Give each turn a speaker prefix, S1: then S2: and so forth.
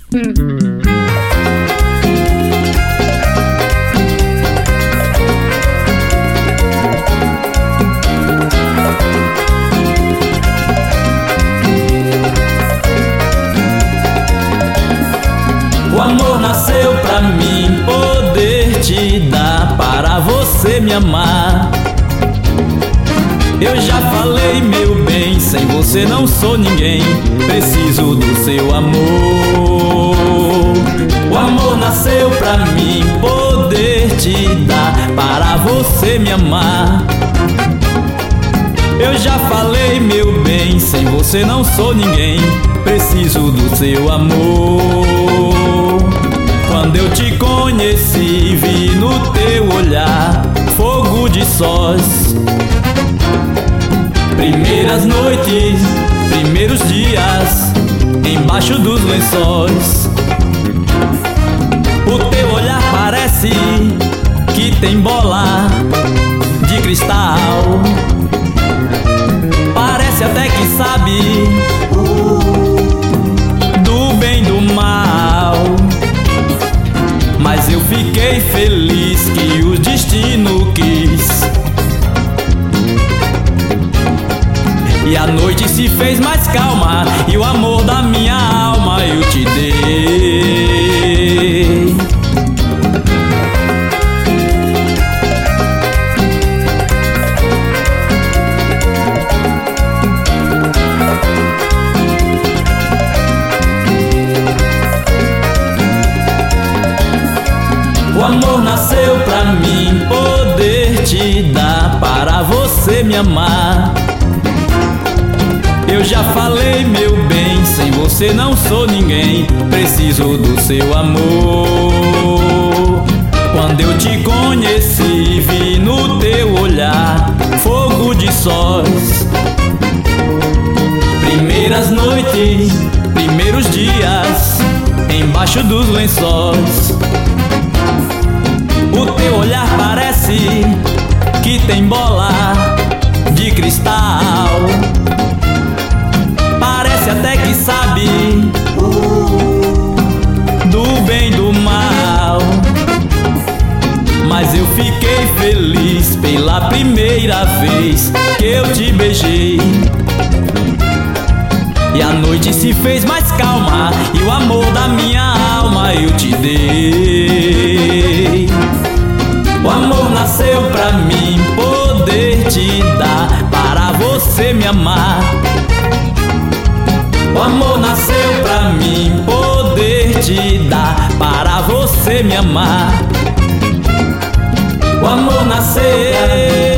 S1: O amor nasceu pra mim poder te dar, para você me amar. Eu já falei, meu bem, sem você não sou ninguém, preciso do seu amor. O amor nasceu pra mim poder te dar, para você me amar. Eu já falei, meu bem, sem você não sou ninguém, preciso do seu amor. Quando eu te conheci, vi no teu olhar fogo de sós. Primeiras noites, primeiros dias, embaixo dos lençóis. O teu olhar parece que tem bola de cristal. Parece até que sabe do bem e do mal. Mas eu fiquei feliz que o destino quis, e a noite se fez mais calma, e o amor da minha alma eu te dei. O amor nasceu pra mim poder te dar, para você me amar. Eu já falei, meu bem, sem você não sou ninguém, preciso do seu amor. Quando eu te conheci, vi no teu olhar fogo de sós. Primeiras noites, primeiros dias, embaixo dos lençóis. O teu olhar parece que tem bola de cristal. Parece até que sabe do bem e do mal. Mas eu fiquei feliz pela primeira vez que eu te beijei, e a noite se fez mais calma, e o amor da minha alma eu te dei. O amor nasceu pra mim poder te dar, para você me amar. O amor nasceu pra mim poder te dar, para você me amar. O amor nasceu